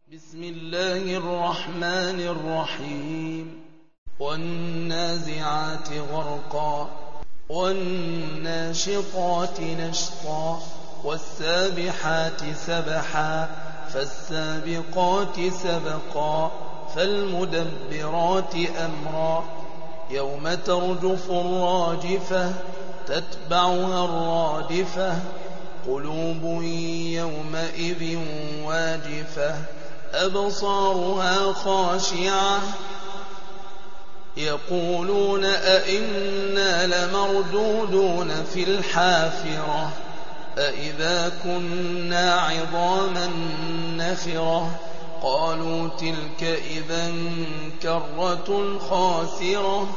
بسم الله الرحمن الرحيم والنازعات غرقا والناشطات نشطا والسابحات سبحا فالسابقات سبقا فالمدبرات أمرا يوم ترجف الراجفة تتبعها الرادفة قلوب يومئذ واجفة أبصارها خاشعة يقولون أئنا لمردودون في الحافرة أئذا كنا عظاما نخرة قالوا تلك إذا كرة خاسرة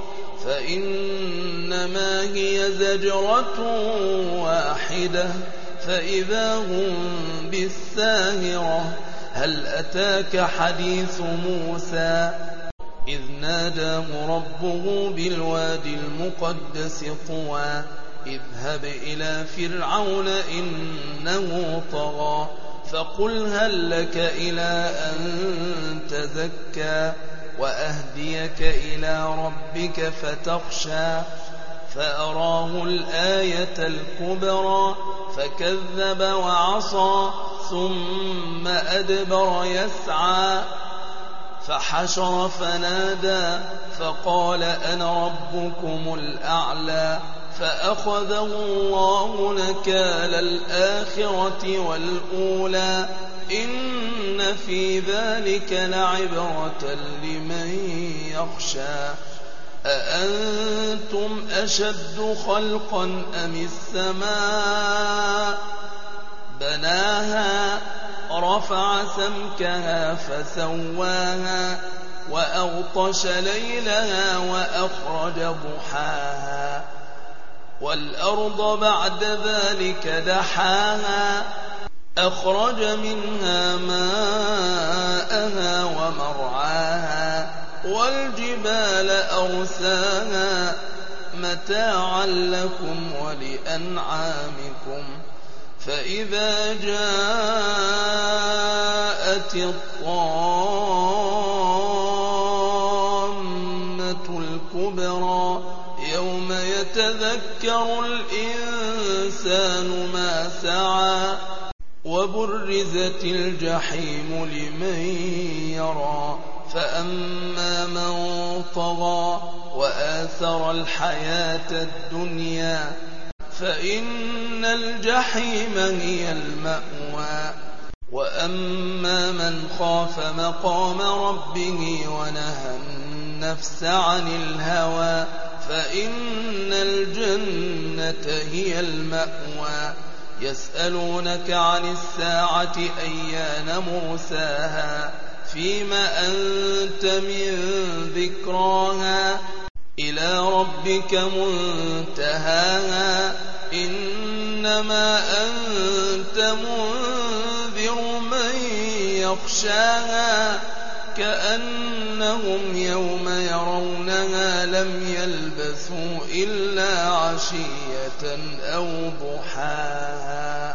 فإنما هي زجرة واحدة فإذا هم بالساهرة هل أتاك حديث موسى إذ ناداه ربه بالوادي المقدس طوى اذهب إلى فرعون إنه طغى فقل هل لك إلى أن تزكى وأهديك إلى ربك فتخشى فأراه الآية الكبرى فكذب وعصى ثم أدبر يسعى فحشر فنادى فقال أنا ربكم الأعلى فأخذه الله نكال الآخرة والأولى إن في ذلك لعبرة لمن يخشى أأنتم أشد خلقا أم السماء بناها رفع سمكها فسواها وأغطش ليلها وأخرج ضحاها والأرض بعد ذلك دحاها أخرج منها ماءها ومرعاها والجبال أرساها متاعا لكم ولأنعامكم فإذا جاءت الطامة الكبرى يوم يتذكر الإنسان ما سعى وبرزت الجحيم لمن يرى فأما من طغى وآثر الحياة الدنيا فإن الجحيم هي المأوى وأما من خاف مقام ربه ونهى النفس عن الهوى فإن الجنة هي المأوى يسألونك عن الساعة أيان مرساها فيما أنت من ذكراها إلى ربك منتهاها إنما أنت منذر من يخشاها كأنهم يوم يرونها لم يلبثوا إلا عشية أو ضحاها